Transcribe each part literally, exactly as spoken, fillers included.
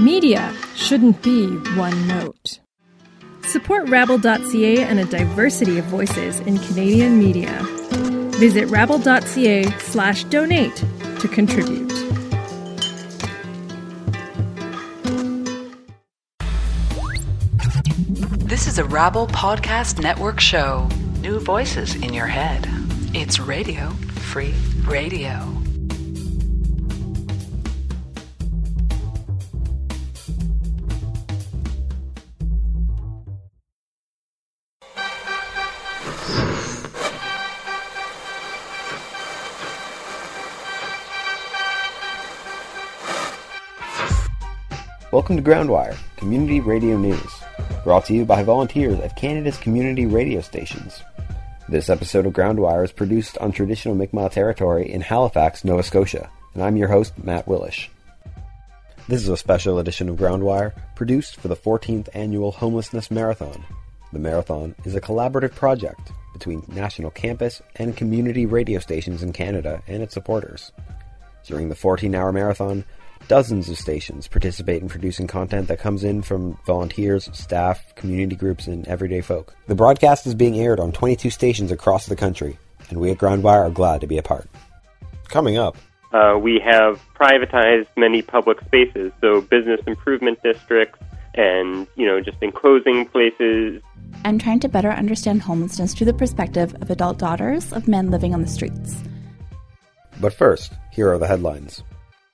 Media shouldn't be one note. Support Rabble dot c a and a diversity of voices in Canadian media. Visit Rabble dot c a slash donate to contribute. This is a Rabble Podcast Network show. New voices in your head. It's Radio Free Radio. Welcome to Groundwire, Community Radio News, brought to you by volunteers of Canada's community radio stations. This episode of Groundwire is produced on traditional Mi'kmaq territory in Halifax, Nova Scotia, and I'm your host, Matt Willish. This is a special edition of Groundwire, produced for the fourteenth Annual Homelessness Marathon. The marathon is a collaborative project between national campus and community radio stations in Canada and its supporters. During the fourteen-hour marathon, dozens of stations participate in producing content that comes in from volunteers, staff, community groups, and everyday folk. The broadcast is being aired on twenty-two stations across the country, and we at Groundwire are glad to be a part. Coming up, uh, we have privatized many public spaces, so business improvement districts and, you know, just enclosing places. I'm trying to better understand homelessness through the perspective of adult daughters of men living on the streets. But first, here are the headlines.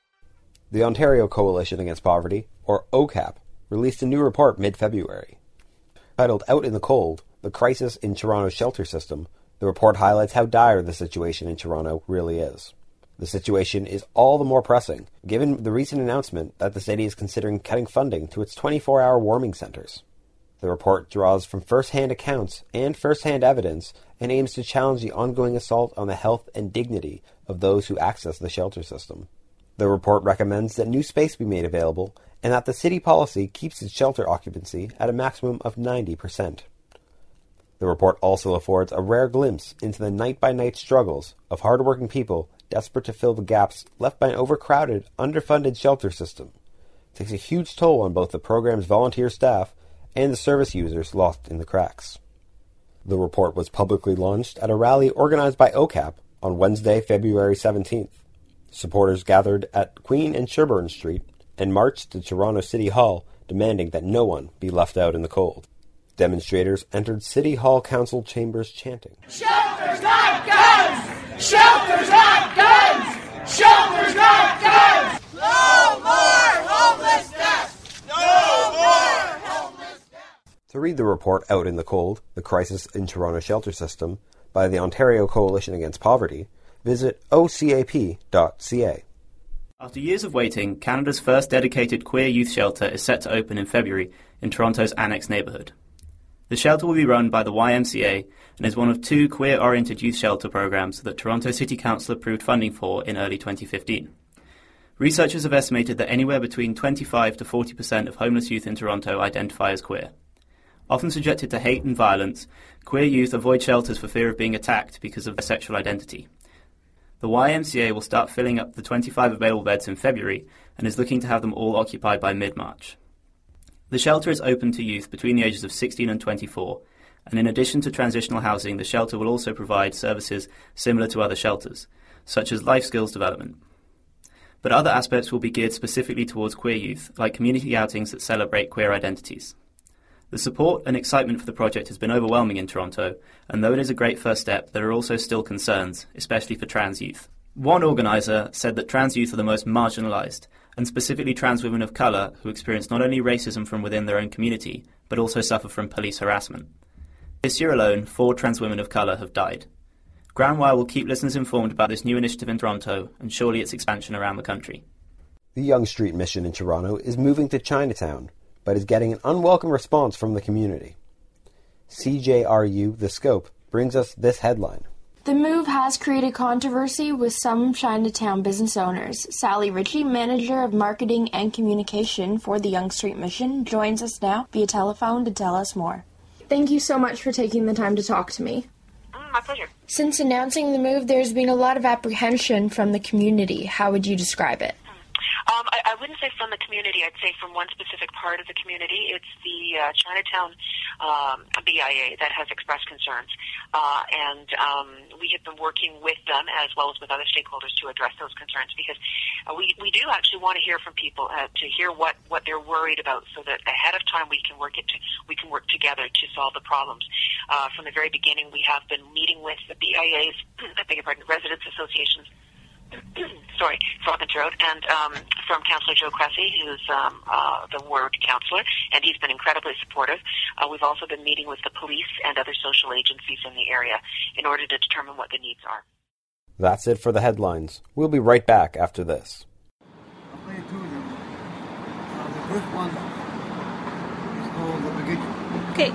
The Ontario Coalition Against Poverty, or O C A P, released a new report mid-February. Titled Out in the Cold, The Crisis in Toronto's Shelter System, the report highlights how dire the situation in Toronto really is. The situation is all the more pressing, given the recent announcement that the city is considering cutting funding to its twenty-four hour warming centres. The report draws from first-hand accounts and first-hand evidence and aims to challenge the ongoing assault on the health and dignity of those who access the shelter system. The report recommends that new space be made available and that the city policy keeps its shelter occupancy at a maximum of ninety percent. The report also affords a rare glimpse into the night-by-night struggles of hard-working people desperate to fill the gaps left by an overcrowded, underfunded shelter system. It takes a huge toll on both the program's volunteer staff and the service users lost in the cracks. The report was publicly launched at a rally organized by O C A P on Wednesday, February seventeenth. Supporters gathered at Queen and Sherbourne Street and marched to Toronto City Hall, demanding that no one be left out in the cold. Demonstrators entered City Hall Council chambers chanting, "Shelters not guns! Shelters not guns! Shelters not guns! No more homelessness! No more homelessness!" To read the report Out in the Cold, The Crisis in Toronto Shelter System, by the Ontario Coalition Against Poverty, visit o c a p dot c a. After years of waiting, Canada's first dedicated queer youth shelter is set to open in February in Toronto's Annex neighbourhood. The shelter will be run by the Y M C A and is one of two queer-oriented youth shelter programs that Toronto City Council approved funding for in early twenty fifteen. Researchers have estimated that anywhere between twenty-five to forty percent of homeless youth in Toronto identify as queer. Often subjected to hate and violence, queer youth avoid shelters for fear of being attacked because of their sexual identity. The Y M C A will start filling up the twenty-five available beds in February and is looking to have them all occupied by mid-March. The shelter is open to youth between the ages of sixteen and twenty-four, and in addition to transitional housing, the shelter will also provide services similar to other shelters, such as life skills development. But other aspects will be geared specifically towards queer youth, like community outings that celebrate queer identities. The support and excitement for the project has been overwhelming in Toronto, and though it is a great first step, there are also still concerns, especially for trans youth. One organiser said that trans youth are the most marginalised, and specifically trans women of colour who experience not only racism from within their own community, but also suffer from police harassment. This year alone, four trans women of colour have died. Groundwire will keep listeners informed about this new initiative in Toronto, and surely its expansion around the country. The Yonge Street Mission in Toronto is moving to Chinatown, but is getting an unwelcome response from the community. C J R U The Scope brings us this headline. The move has created controversy with some Chinatown business owners. Sally Ritchie, manager of marketing and communication for the Yonge Street Mission, joins us now via telephone to tell us more. Thank you so much for taking the time to talk to me. Mm, my pleasure. Since announcing the move, there's been a lot of apprehension from the community. How would you describe it? Uh, Um, I, I wouldn't say from the community. I'd say from one specific part of the community. It's the uh, Chinatown um, B I A that has expressed concerns, uh, and um, we have been working with them as well as with other stakeholders to address those concerns, because uh, we we do actually want to hear from people uh, to hear what, what they're worried about, so that ahead of time we can work it to, we can work together to solve the problems. Uh, from the very beginning, we have been meeting with the B I As, I beg your pardon, residents associations. Sorry, Province Road, and um, from Councillor Joe Cressy, who's um, uh, the ward councillor, and he's been incredibly supportive. Uh, we've also been meeting with the police and other social agencies in the area in order to determine what the needs are. That's it for the headlines. We'll be right back after this. I'll play two of them. Uh, the first one is called The Beginning. Okay.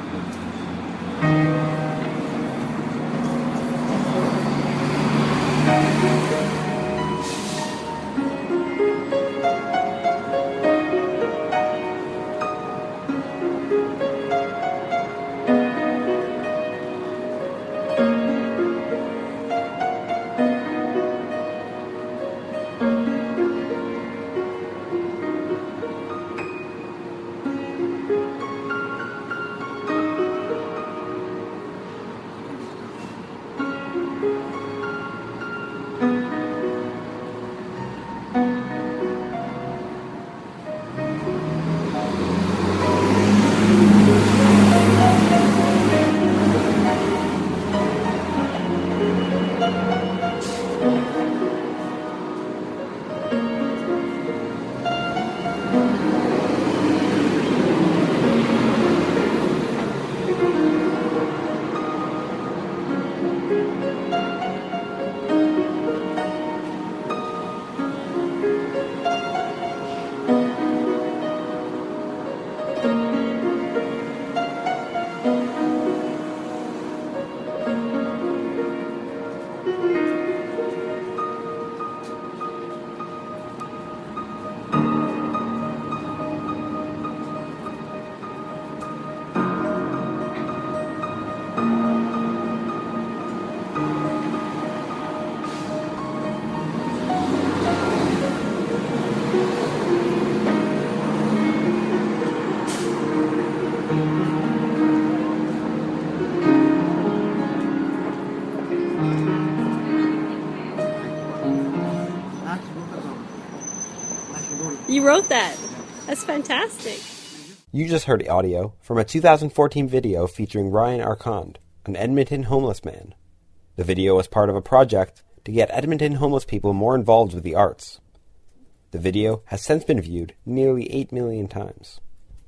You wrote that. That's fantastic. You just heard audio from a two thousand fourteen video featuring Ryan Arcand, an Edmonton homeless man. The video was part of a project to get Edmonton homeless people more involved with the arts. The video has since been viewed nearly eight million times.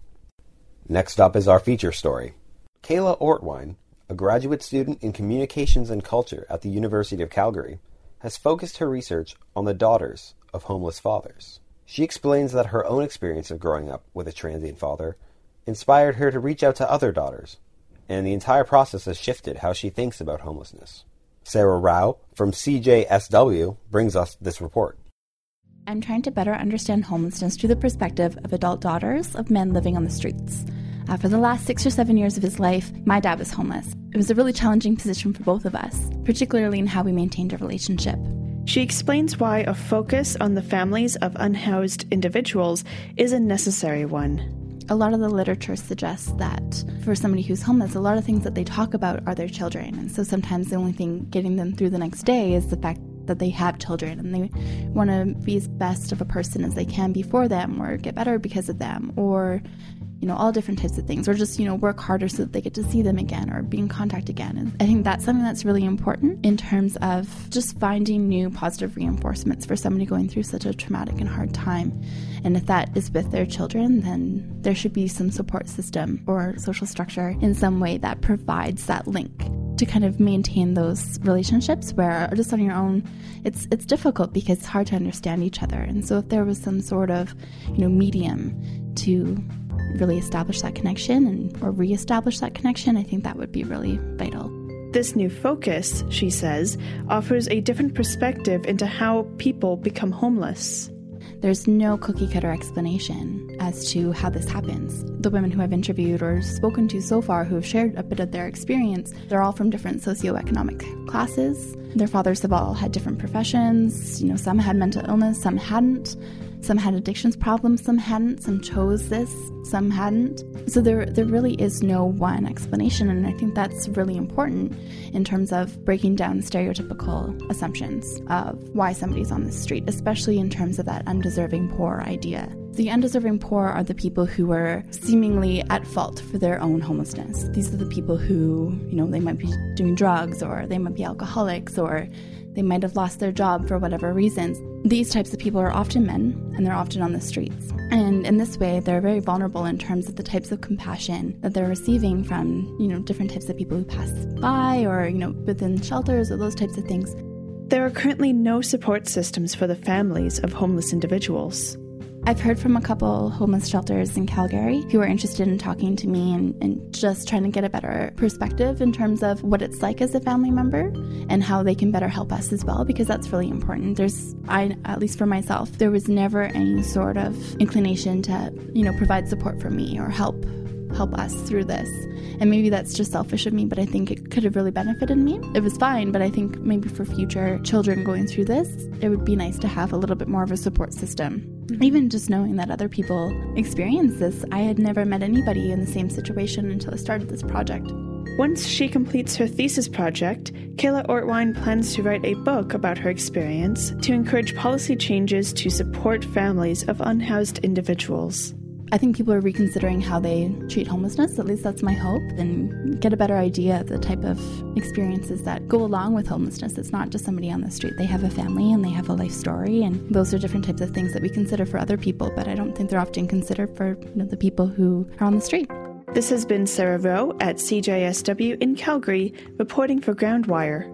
Next up is our feature story. Kayla Ortwine, a graduate student in Communications and Culture at the University of Calgary, has focused her research on the daughters of homeless fathers. She explains that her own experience of growing up with a transient father inspired her to reach out to other daughters, and the entire process has shifted how she thinks about homelessness. Sarah Rao from C J S W brings us this report. I'm trying to better understand homelessness through the perspective of adult daughters of men living on the streets. Uh, for the last six or seven years of his life, my dad was homeless. It was a really challenging position for both of us, particularly in how we maintained a relationship. She explains why a focus on the families of unhoused individuals is a necessary one. A lot of the literature suggests that for somebody who's homeless, a lot of things that they talk about are their children. And so sometimes the only thing getting them through the next day is the fact that they have children, and they want to be as best of a person as they can be for them, or get better because of them, or, you know, all different types of things, or just, you know, work harder so that they get to see them again or be in contact again. And I think that's something that's really important in terms of just finding new positive reinforcements for somebody going through such a traumatic and hard time. And if that is with their children, then there should be some support system or social structure in some way that provides that link to kind of maintain those relationships where just on your own, it's it's difficult because it's hard to understand each other. And so if there was some sort of, you know, medium to really establish that connection and or reestablish that connection, I think that would be really vital. This new focus, she says, offers a different perspective into how people become homeless. There's no cookie-cutter explanation as to how this happens. The women who I've interviewed or spoken to so far who have shared a bit of their experience, they're all from different socioeconomic classes. Their fathers have all had different professions. You know, some had mental illness, some hadn't. Some had addictions problems, some hadn't, some chose this, some hadn't. So there there really is no one explanation, and I think that's really important in terms of breaking down stereotypical assumptions of why somebody's on the street, especially in terms of that undeserving poor idea. The undeserving poor are the people who are seemingly at fault for their own homelessness. These are the people who, you know, they might be doing drugs, or they might be alcoholics, or they might have lost their job for whatever reasons. These types of people are often men, and they're often on the streets. And in this way, they're very vulnerable in terms of the types of compassion that they're receiving from, you know, different types of people who pass by, or, you know, within shelters, or those types of things. There are currently no support systems for the families of homeless individuals. I've heard from a couple homeless shelters in Calgary who are interested in talking to me and, and just trying to get a better perspective in terms of what it's like as a family member and how they can better help us as well, because that's really important. There's, I, at least for myself, there was never any sort of inclination to, you know, provide support for me or help help us through this. And maybe that's just selfish of me, but I think it could have really benefited me. It was fine, but I think maybe for future children going through this, it would be nice to have a little bit more of a support system. Mm-hmm. Even just knowing that other people experience this. I had never met anybody in the same situation until I started this project. Once she completes her thesis project, Kayla Ortwine plans to write a book about her experience to encourage policy changes to support families of unhoused individuals. I think people are reconsidering how they treat homelessness, at least that's my hope, and get a better idea of the type of experiences that go along with homelessness. It's not just somebody on the street. They have a family and they have a life story, and those are different types of things that we consider for other people, but I don't think they're often considered for, you know, the people who are on the street. This has been Sarah Rowe at C J S W in Calgary, reporting for Groundwire.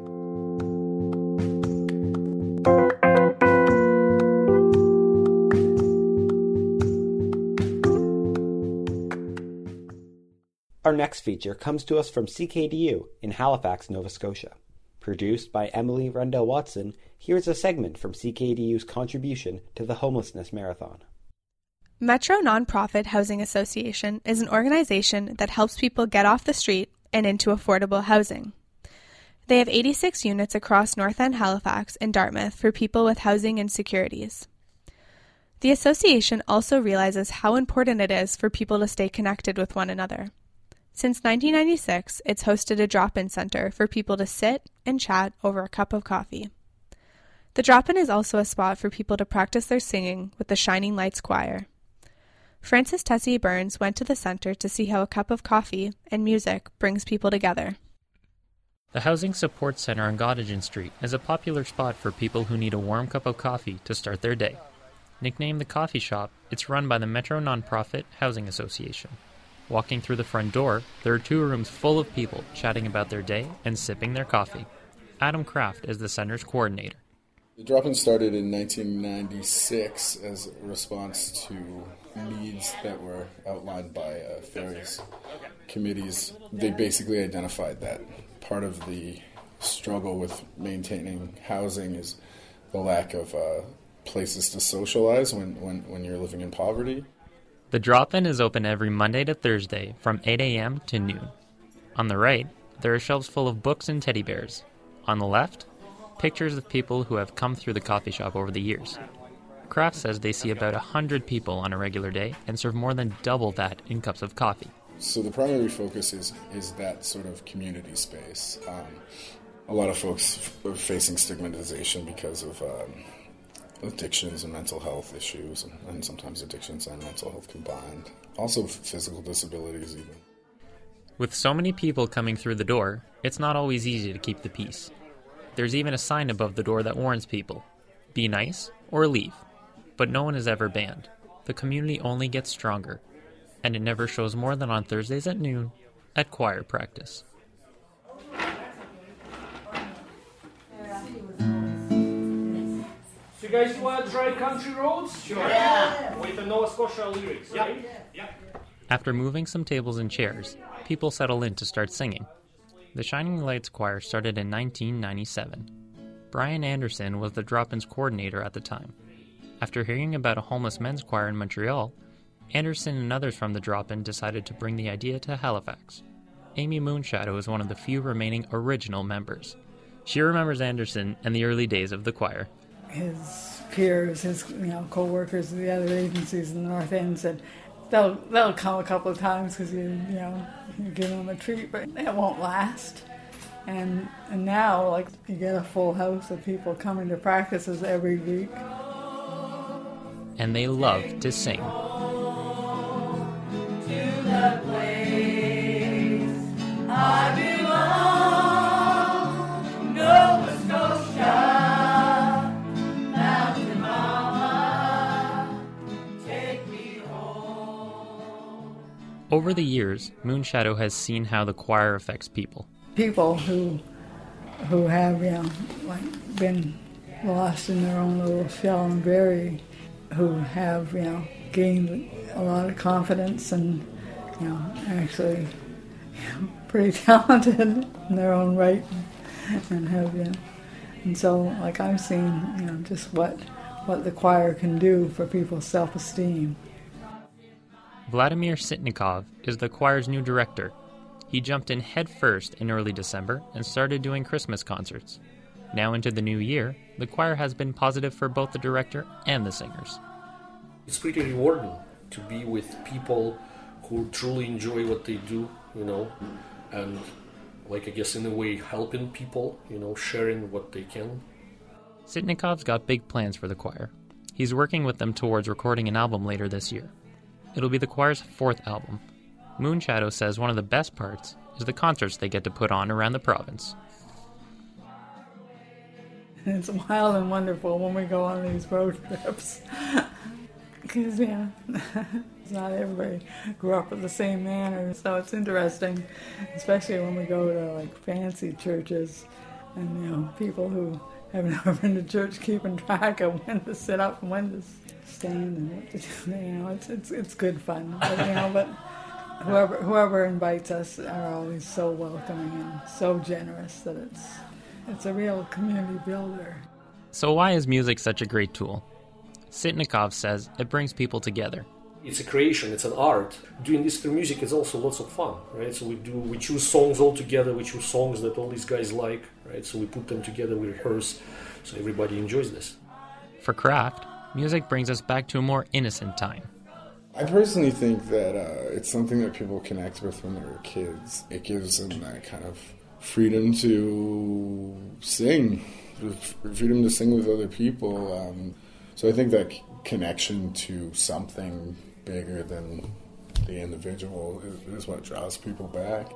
Our next feature comes to us from C K D U in Halifax, Nova Scotia. Produced by Emily Rendell-Watson, here's a segment from C K D U's contribution to the Homelessness Marathon. Metro Nonprofit Housing Association is an organization that helps people get off the street and into affordable housing. They have eighty-six units across North End Halifax and Dartmouth for people with housing insecurities. The association also realizes how important it is for people to stay connected with one another. Since nineteen ninety-six, it's hosted a drop-in center for people to sit and chat over a cup of coffee. The drop-in is also a spot for people to practice their singing with the Shining Lights Choir. Frances Tessie Burns went to the center to see how a cup of coffee and music brings people together. The Housing Support Center on Gottingen Street is a popular spot for people who need a warm cup of coffee to start their day. Nicknamed the Coffee Shop, it's run by the Metro Nonprofit Housing Association. Walking through the front door, there are two rooms full of people chatting about their day and sipping their coffee. Adam Kraft is the center's coordinator. The drop-in started in nineteen ninety-six as a response to needs that were outlined by uh, various committees. They basically identified that part of the struggle with maintaining housing is the lack of uh, places to socialize when, when, when you're living in poverty. The drop-in is open every Monday to Thursday from eight a.m. to noon. On the right, there are shelves full of books and teddy bears. On the left, pictures of people who have come through the coffee shop over the years. Kraft says they see about one hundred people on a regular day and serve more than double that in cups of coffee. So the primary focus is, is that sort of community space. Um, a lot of folks are facing stigmatization because of um, addictions and mental health issues, and, and sometimes addictions and mental health combined. Also physical disabilities even. With so many people coming through the door, it's not always easy to keep the peace. There's even a sign above the door that warns people, be nice or leave. But no one is ever banned. The community only gets stronger, and it never shows more than on Thursdays at noon at choir practice. So you guys want to try Country Roads? Sure. Yeah. With the Nova Scotia lyrics, yeah. Right? Yeah. After moving some tables and chairs, people settle in to start singing. The Shining Lights Choir started in nineteen ninety-seven. Brian Anderson was the drop-ins coordinator at the time. After hearing about a homeless men's choir in Montreal, Anderson and others from the drop-in decided to bring the idea to Halifax. Amy Moonshadow is one of the few remaining original members. She remembers Anderson and the early days of the choir. his peers, his you know co-workers of the other agencies in the North End said, they'll they'll come a couple of times because you you know you give them a treat, but it won't last. And and now like you get a full house of people coming to practices every week. And they love to sing. To the place I belong, Nova Scotia, Mountain Mama, take me home. Over the years, Moonshadow has seen how the choir affects people. People who who have, you know, like been lost in their own little shell and very, who have, you know, gained a lot of confidence and, you know, actually you know, pretty talented in their own right, and have, you know, and so like I've seen, you know, just what what the choir can do for people's self-esteem. Vladimir Sitnikov is the choir's new director. He jumped in headfirst in early December and started doing Christmas concerts. Now into the new year, the choir has been positive for both the director and the singers. It's pretty rewarding to be with people who truly enjoy what they do, you know, and like I guess in a way helping people, you know, sharing what they can. Sitnikov's got big plans for the choir. He's working with them towards recording an album later this year. It'll be the choir's fourth album. Moonshadow says one of the best parts is the concerts they get to put on around the province. It's wild and wonderful when we go on these road trips. Because, yeah, not everybody grew up with the same manner, so it's interesting, especially when we go to, like, fancy churches and, you know, people who have never been to church keeping track of when to sit up and when to stand and what to do. You know, it's it's it's good fun, but, you know, but whoever whoever invites us are always so welcoming and so generous that it's it's a real community builder. So why is music such a great tool? Sitnikov says it brings people together. It's a creation, it's an art. Doing this through music is also lots of fun, right? So we do, we choose songs all together, we choose songs that all these guys like, right? So we put them together, we rehearse, so everybody enjoys this. For Kraft, music brings us back to a more innocent time. I personally think that uh, it's something that people connect with when they're kids. It gives them that kind of freedom to sing, freedom to sing with other people. Um, so I think that c- connection to something bigger than the individual is, is what draws people back.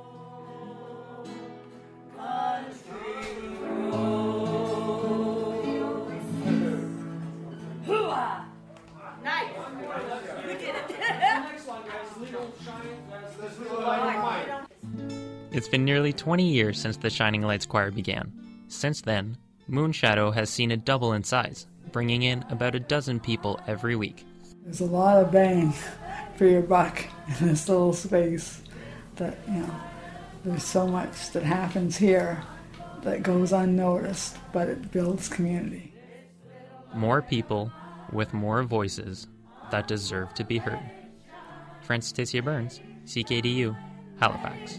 It's been nearly twenty years since the Shining Lights Choir began. Since then, Moonshadow has seen it double in size, bringing in about a dozen people every week. There's a lot of bang for your buck in this little space that, you know, there's so much that happens here that goes unnoticed, but it builds community. More people with more voices that deserve to be heard. Francis Tasia Burns, C K D U, Halifax.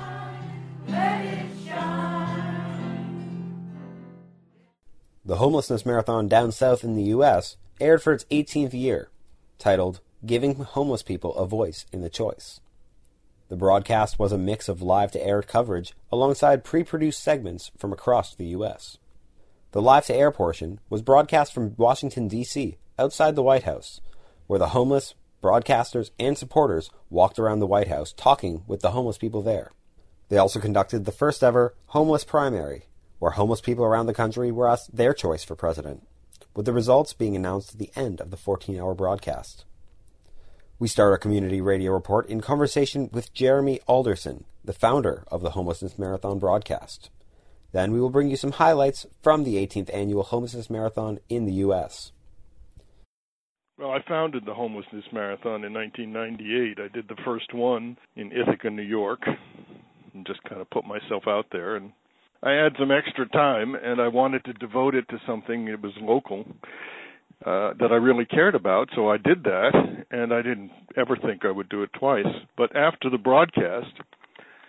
The Homelessness Marathon down south in the U S aired for its eighteenth year, titled Giving Homeless People a Voice in the Choice. The broadcast was a mix of live-to-air coverage alongside pre-produced segments from across the U S. The live-to-air portion was broadcast from Washington, D C, outside the White House, where the homeless, broadcasters, and supporters walked around the White House talking with the homeless people there. They also conducted the first ever homeless primary, where homeless people around the country were asked their choice for president, with the results being announced at the end of the fourteen-hour broadcast. We start our community radio report in conversation with Jeremy Alderson, the founder of the Homelessness Marathon broadcast. Then we will bring you some highlights from the eighteenth Annual Homelessness Marathon in the U S. Well, I founded the Homelessness Marathon in nineteen ninety-eight. I did the first one in Ithaca, New York, and just kind of put myself out there. And I had some extra time, and I wanted to devote it to something that was local, uh, that I really cared about, so I did that, and I didn't ever think I would do it twice. But after the broadcast,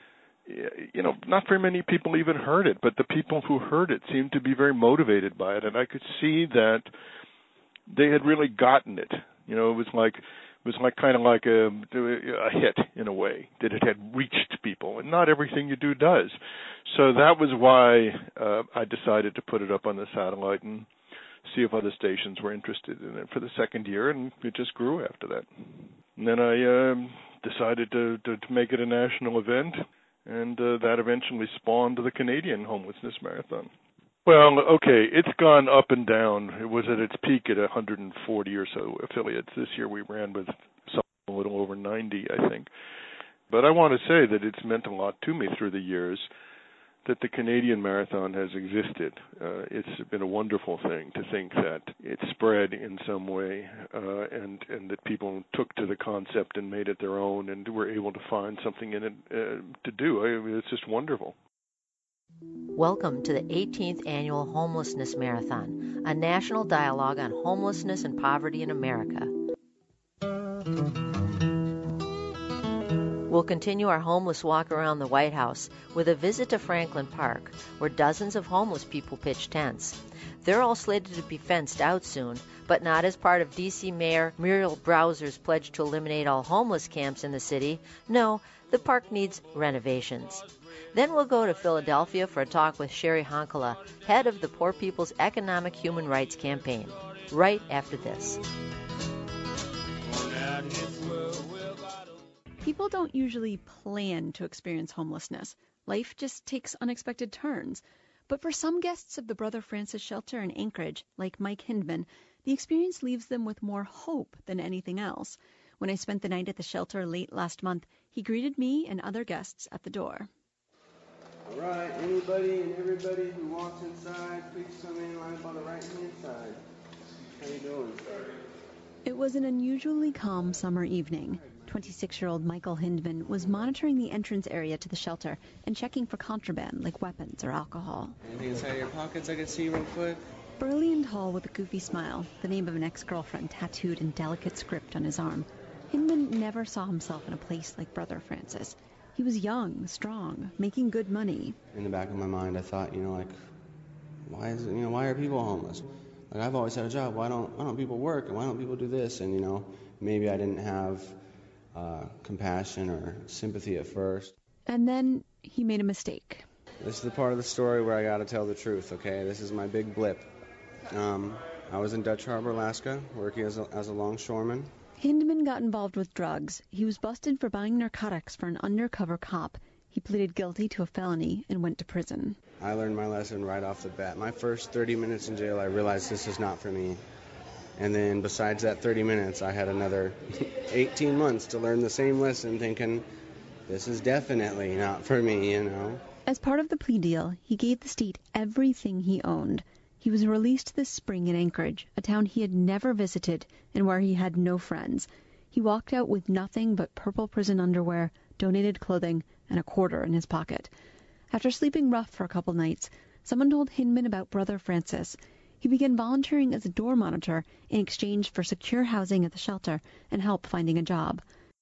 you know, not very many people even heard it, but the people who heard it seemed to be very motivated by it, and I could see that they had really gotten it. You know, it was like it was like kind of like a, a hit in a way, that it had reached people, and not everything you do does. So that was why uh, I decided to put it up on the satellite and see if other stations were interested in it for the second year, and it just grew after that. And then I um, decided to, to, to make it a national event, and uh, that eventually spawned the Canadian Homelessness Marathon. Well, okay, it's gone up and down. It was at its peak at one hundred forty or so affiliates. This year we ran with some, a little over ninety, I think. But I want to say that it's meant a lot to me through the years that the Canadian Marathon has existed. Uh, it's been a wonderful thing to think that it spread in some way, uh, and, and that people took to the concept and made it their own and were able to find something in it uh, to do. I mean, it's just wonderful. Welcome to the eighteenth Annual Homelessness Marathon, a national dialogue on homelessness and poverty in America. We'll continue our homeless walk around the White House with a visit to Franklin Park, where dozens of homeless people pitch tents. They're all slated to be fenced out soon, but not as part of D C Mayor Muriel Browser's pledge to eliminate all homeless camps in the city. No, the park needs renovations. Then we'll go to Philadelphia for a talk with Sherry Honkala, head of the Poor People's Economic Human Rights Campaign, right after this. People don't usually plan to experience homelessness. Life just takes unexpected turns. But for some guests of the Brother Francis Shelter in Anchorage, like Mike Hindman, the experience leaves them with more hope than anything else. When I spent the night at the shelter late last month, he greeted me and other guests at the door. All right, anybody and everybody who wants inside, please come in line up on the right-hand side. How you doing? It was an unusually calm summer evening. twenty-six-year-old Michael Hindman was monitoring the entrance area to the shelter and checking for contraband like weapons or alcohol. Anything inside your pockets I can see real quick? Burly and tall with a goofy smile, the name of an ex-girlfriend tattooed in delicate script on his arm, Hindman never saw himself in a place like Brother Francis. He was young, strong, making good money. In the back of my mind, I thought, you know, like, why is it, you know, why are people homeless? Like, I've always had a job. Why don't why don't people work? And why don't people do this? And, you know, maybe I didn't have uh, compassion or sympathy at first. And then he made a mistake. This is the part of the story where I got to tell the truth, okay? This is my big blip. Um, I was in Dutch Harbor, Alaska, working as a, as a longshoreman. Hindman got involved with drugs. He was busted for buying narcotics for an undercover cop. He pleaded guilty to a felony and went to prison. I learned my lesson right off the bat. My first thirty minutes in jail, I realized this is not for me. And then besides that thirty minutes, I had another eighteen months to learn the same lesson, thinking, this is definitely not for me, you know. As part of the plea deal, he gave the state everything he owned. He was released this spring in Anchorage, a town he had never visited and where he had no friends. He walked out with nothing but purple prison underwear, donated clothing, and a quarter in his pocket. After sleeping rough for a couple nights, someone told Hindman about Brother Francis. He began volunteering as a door monitor in exchange for secure housing at the shelter and help finding a job.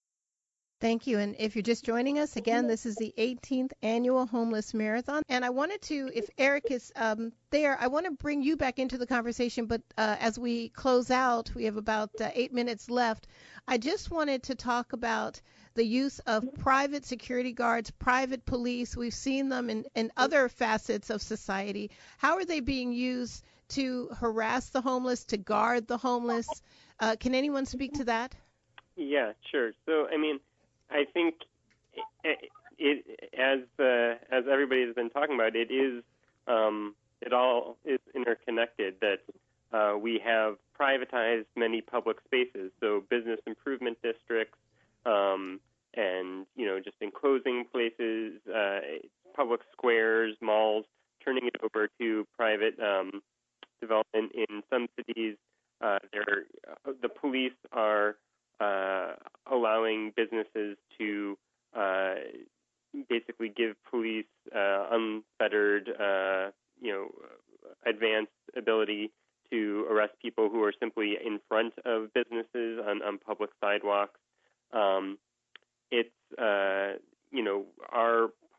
Thank you. And if you're just joining us, again, this is the eighteenth Annual Homeless Marathon. And I wanted to, if Eric is um, there, I want to bring you back into the conversation. But uh, as we close out, we have about uh, eight minutes left. I just wanted to talk about the use of private security guards, private police. We've seen them in, in other facets of society. How are they being used to harass the homeless, to guard the homeless? Uh, can anyone speak to that? Yeah, sure. So, I mean, I think it, it as uh, as everybody has been talking about, it is um, it all is interconnected. That uh, we have privatized many public spaces, so business improvement districts, um, and you know, just enclosing places, uh, public squares, malls, turning it over to private um, development. In some cities, uh, there the police are Uh, allowing businesses to uh, basically give police uh, unfettered, uh, you know, advanced ability to arrest people who are simply in front of businesses on, on public sidewalks. Um, it's, uh, you know, our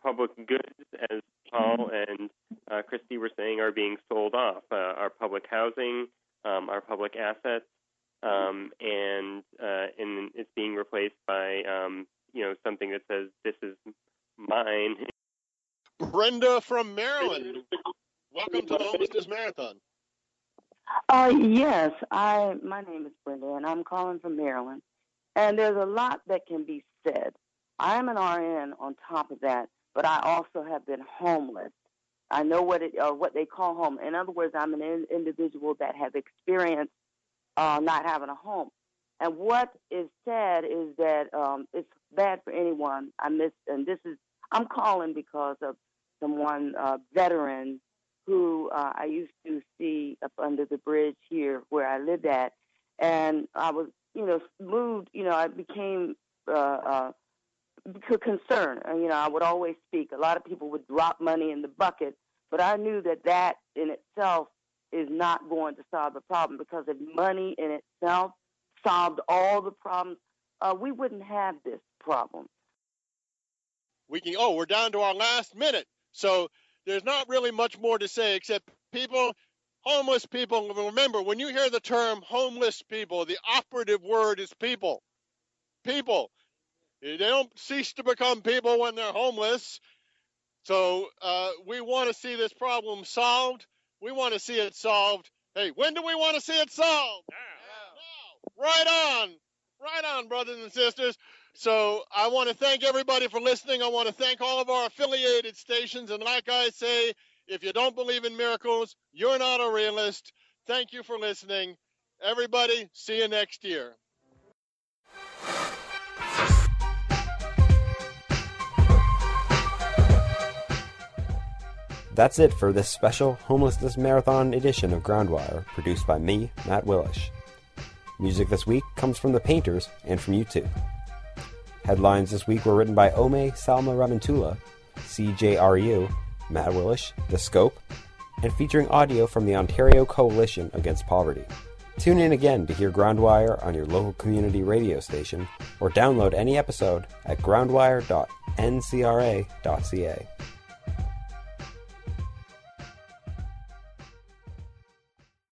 public goods, as Paul and uh, Christy were saying, are being sold off. Uh, our public housing, um, our public assets, um, and uh, and it's being replaced by um, you know something that says this is mine. Brenda from Maryland, welcome to the Homelessness Marathon. Uh, yes, I. My name is Brenda, and I'm calling from Maryland. And there's a lot that can be said. I am an R N on top of that, but I also have been homeless. I know what it, or what they call home. In other words, I'm an in, individual that have experienced uh, not having a home. And what is sad is that um, it's bad for anyone. I miss, and this is, I'm calling because of someone, uh, veteran, who uh, I used to see up under the bridge here where I lived at. And I was, you know, moved, you know, I became uh, uh, concerned. And, you know, I would always speak. A lot of people would drop money in the bucket, but I knew that that in itself is not going to solve the problem, because if money in itself solved all the problems, uh, we wouldn't have this problem. We can. Oh, we're down to our last minute. So there's not really much more to say except people, homeless people. Remember, when you hear the term homeless people, the operative word is people. People. They don't cease to become people when they're homeless. So uh, we want to see this problem solved. We want to see it solved. Hey, when do we want to see it solved? Now. Now. Right on. Right on, brothers and sisters. So I want to thank everybody for listening. I want to thank all of our affiliated stations. And like I say, if you don't believe in miracles, you're not a realist. Thank you for listening. Everybody, see you next year. That's it for this special Homelessness Marathon edition of Groundwire, produced by me, Matt Willish. Music this week comes from The Painters and from YouTube. Headlines this week were written by Ome Salma Ramantula, C J R U, Matt Willish, The Scope, and featuring audio from the Ontario Coalition Against Poverty. Tune in again to hear Groundwire on your local community radio station, or download any episode at groundwire dot n c r a dot c a.